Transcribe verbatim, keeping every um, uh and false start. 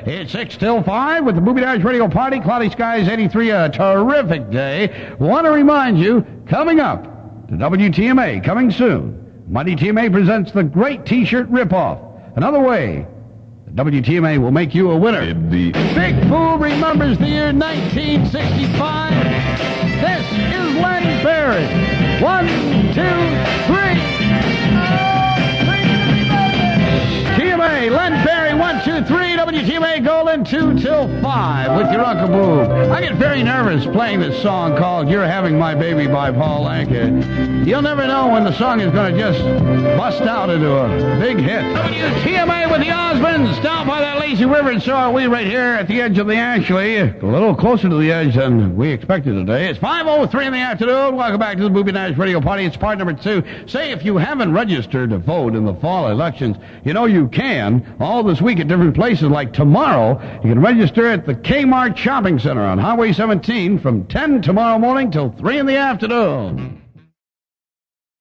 It's six till five with the Booby Dash Radio Party. Cloudy skies, eighty-three, a terrific day. Want to remind you, coming up, to W T M A, coming soon, Mighty T M A presents the Great T-Shirt Ripoff. Another way the W T M A will make you a winner. Big Boob remembers the year nineteen sixty-five. This is Len Barrett. One, two, three. T M A, Len Barry, one, two, three, W T M A Golden, two till five with your Uncle Boob. I get very nervous playing this song called You're Having My Baby by Paul Anka. You'll never know when the song is going to just bust out into a big hit. W T M A with the Osmonds down by that lazy river, and so are we right here at the edge of the Ashley. A little closer to the edge than we expected today. It's five oh three in the afternoon. Welcome back to the Booby Dash Radio Party. It's part number two. Say, if you haven't registered to vote in the fall elections, you know you can all this week at different places. Like tomorrow, you can register at the Kmart Shopping Center on Highway seventeen from ten tomorrow morning till three in the afternoon.